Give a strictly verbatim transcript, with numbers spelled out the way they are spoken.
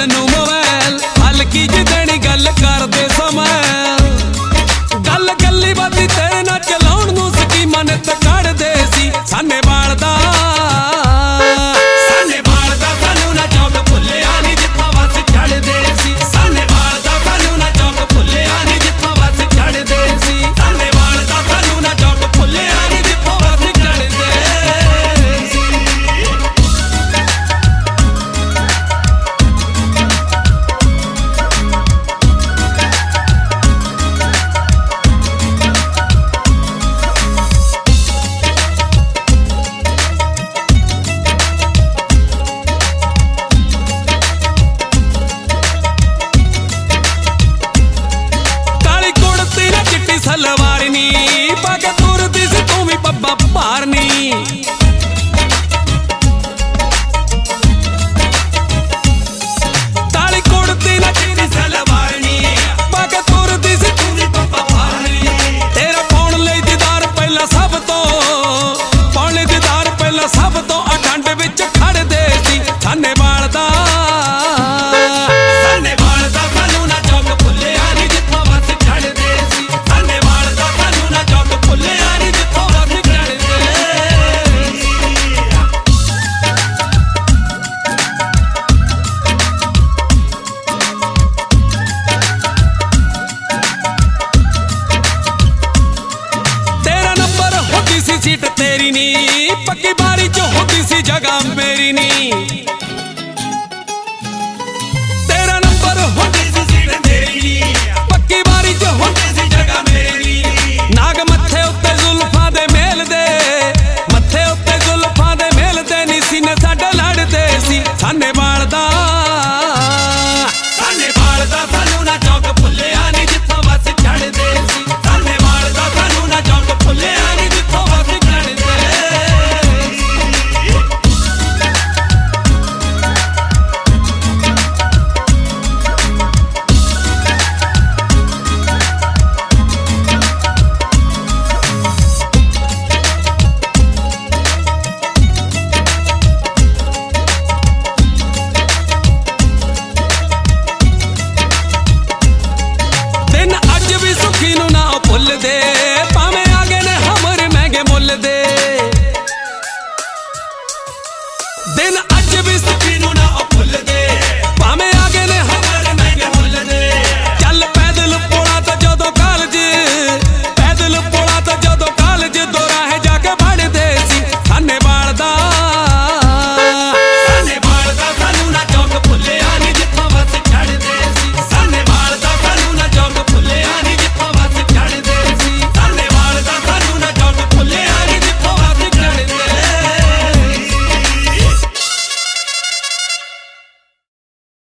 नू मोबाइल हल्की जी देनी गल कर दे समय गल गली बाती तेरे ना चलाउण नू स्कीमां ने तकड़ दे सी साने बाल दा साने बाल दा सानू ना चौक भुल्लिया नी जित्थों बस चढ़ दे सी साने बाल दा सानू ना चौक भुल्लिया नी जित्थों बस चढ़ दे सी साने बाल दा सानू ना चौक भुल्लिया नी जित्थों बस चढ़ दे सलवार नी पाके तुरदी सी तू भी बब्बा पारनी ताली कुड़ती ना चिट्टी सलवार नी पाके तुरदी सी तू भी बब्बा पारनी तेरा पाउण लई दीदार पहला सब तो पाउण लई दीदार पहला सब तो अखंड विच खड़ दे सी साने बाल दा साने बाल दा सानू ना चौक भुल्लिया नी जित्थों बस चढ़ दे सी साने सीट तेरी नी पक्की बारी च होती सी जगह मेरी नी।